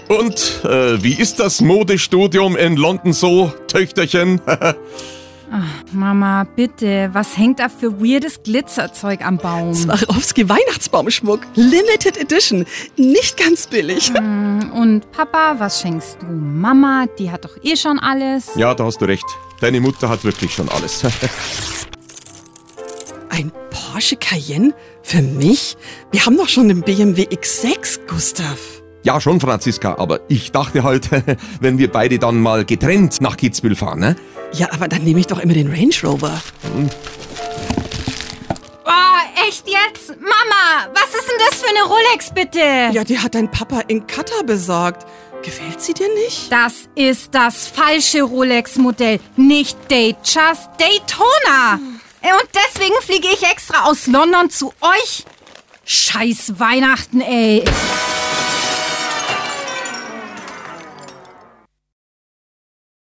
Und wie ist das Modestudium in London so, Töchterchen? Ach, Mama, bitte, was hängt da für weirdes Glitzerzeug am Baum? Swarovski Weihnachtsbaumschmuck, Limited Edition, nicht ganz billig. Und Papa, was schenkst du Mama? Die hat doch eh schon alles. Ja, da hast du recht. Deine Mutter hat wirklich schon alles. Ein Porsche Cayenne? Für mich? Wir haben doch schon den BMW X6, Gustav. Ja, schon, Franziska, aber ich dachte halt, wenn wir beide dann mal getrennt nach Kitzbühel fahren, ne? Ja, aber dann nehme ich doch immer den Range Rover. Oh, echt jetzt? Mama, was ist denn das für eine Rolex, bitte? Ja, die hat dein Papa in Katar besorgt. Gefällt sie dir nicht? Das ist das falsche Rolex-Modell, nicht Datejust, Daytona. Und deswegen fliege ich extra aus London zu euch. Scheiß Weihnachten, ey.